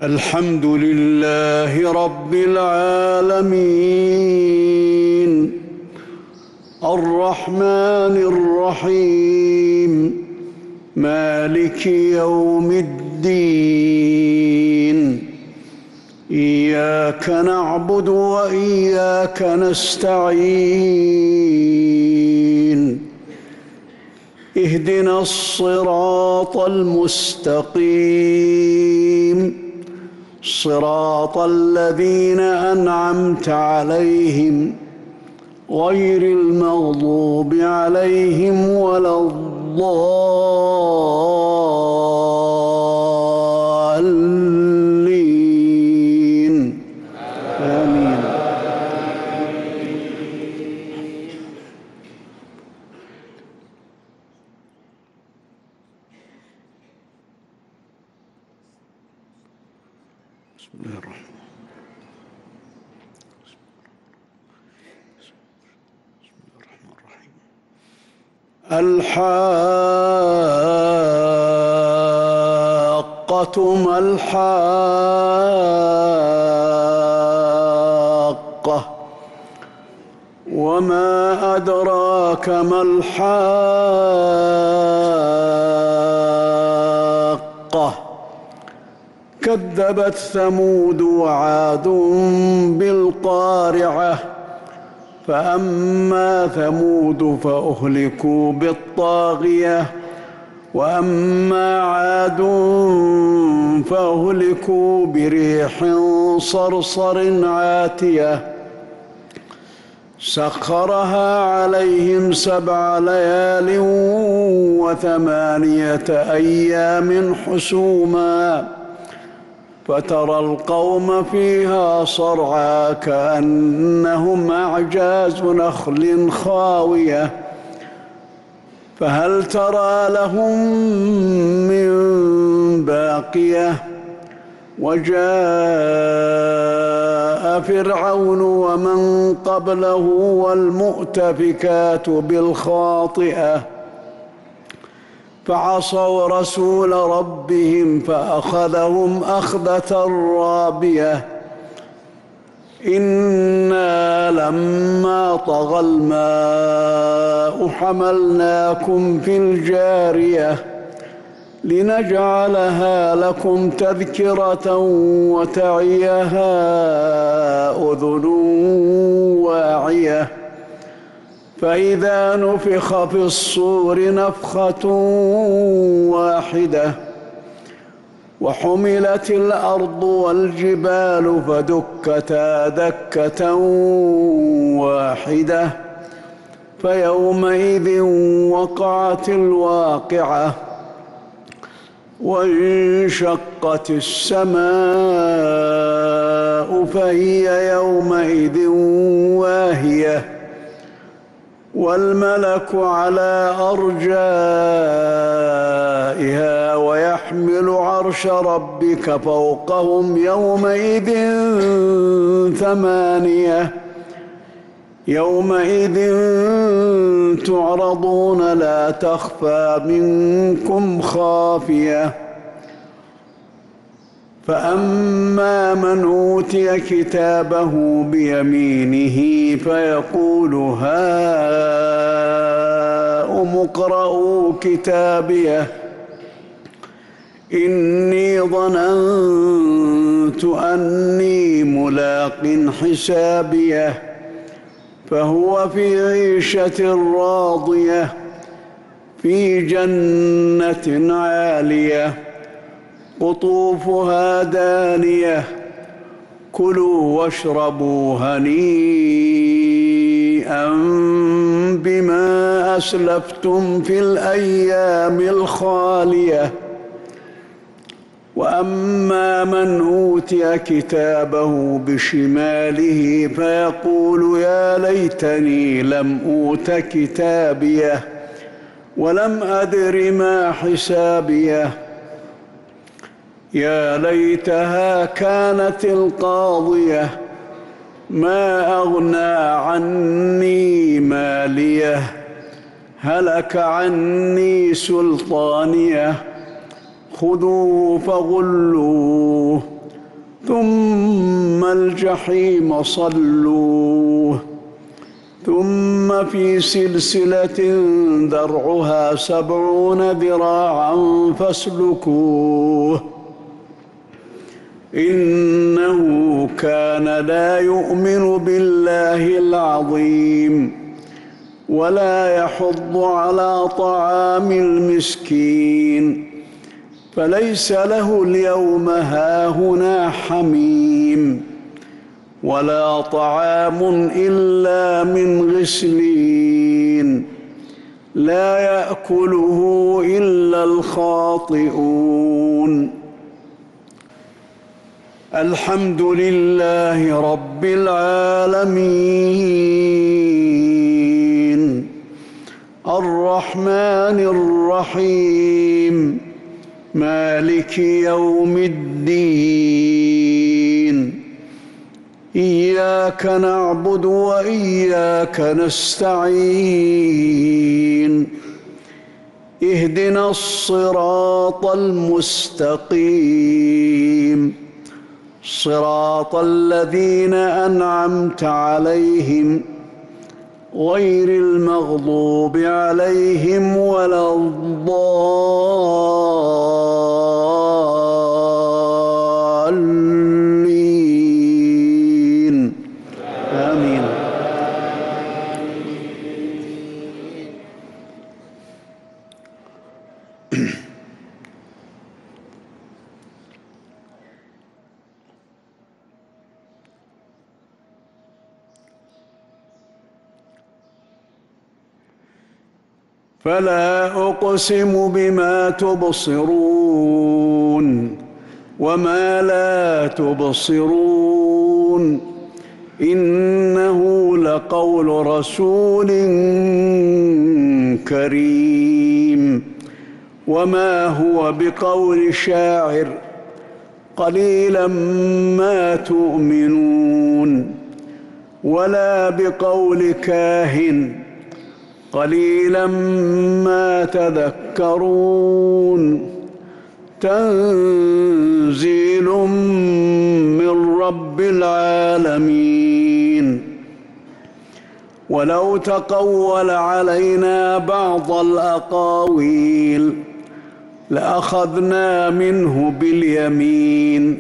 الحمد لله رب العالمين الرحمن الرحيم مالك يوم الدين إياك نعبد وإياك نستعين اهدنا الصراط المستقيم صراط الذين أنعمت عليهم غير المغضوب عليهم ولا الضالين آمين. بسم الله الرحمن الرحيم. الحاقة ما الحاقة وما أدراك ما الحاقة كذبت ثمود وعاد بالقارعة فأما ثمود فأهلكوا بالطاغية وأما عاد فأهلكوا بريح صرصر عاتية سخرها عليهم 7 ليال و8 أيام حسوما فترى القوم فيها صرعى كأنهم أعجاز نخل خاوية فهل ترى لهم من باقية وجاء فرعون ومن قبله والمؤتفكات بالخاطئة فعصوا رسول ربهم فأخذهم أخذة رابية إنا لما طغى الماء حملناكم في الجارية لنجعلها لكم تذكرة وتعيها أذن واعية فإذا نفخ في الصور نفخة واحدة وحملت الأرض والجبال فدكتا دكة واحدة فيومئذ وقعت الواقعة وانشقت السماء فهي يومئذ واهية والملك على أرجائها ويحمل عرش ربك فوقهم يومئذ 8 يومئذ تعرضون لا تخفى منكم خافية فأما من أوتي كتابه بيمينه فيقول هاؤم اقرءوا كتابيه إني ظننت أني ملاق حسابيه فهو في عيشة راضية في جنة عالية قطوفها دانية كلوا واشربوا هنيئا بما أسلفتم في الأيام الخالية وأما من أوتي كتابه بشماله فيقول يا ليتني لم أوت كتابيه ولم أدر ما حسابيه يا ليتها كانت القاضية ما أغنى عني ماليه هلك عني سلطانيه خذوه فغلوه ثم الجحيم صلوه ثم في سلسلة ذرعها 70 ذراعا فاسلكوه إنه كان لا يؤمن بالله العظيم ولا يحض على طعام المسكين فليس له اليوم هاهنا حميم ولا طعام إلا من غسلين لا يأكله إلا الخاطئون الحمد لله رب العالمين الرحمن الرحيم مالك يوم الدين إياك نعبد وإياك نستعين اهدنا الصراط المستقيم صراط الذين أنعمت عليهم غير المغضوب عليهم ولا الضالين آمين. فلا أقسم بما تبصرون وما لا تبصرون إنه لقول رسول كريم وما هو بقول شاعر قليلا ما تؤمنون ولا بقول كاهن قليلا ما تذكرون تنزيل من رب العالمين ولو تقول علينا بعض الأقاويل لأخذنا منه باليمين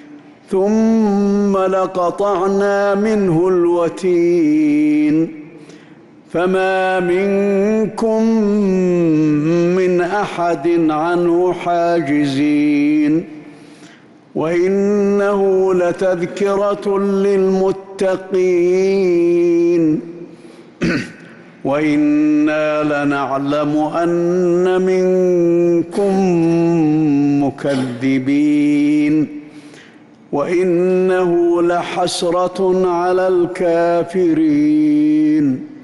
ثم لقطعنا منه الوتين فما منكم من أحد عنه حاجزين وإنه لتذكرة للمتقين وإنا لنعلم أن منكم مكذبين وإنه لحسرة على الكافرين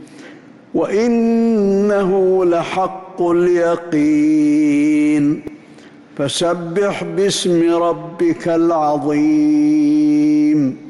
وإنه لحق اليقين فسبح باسم ربك العظيم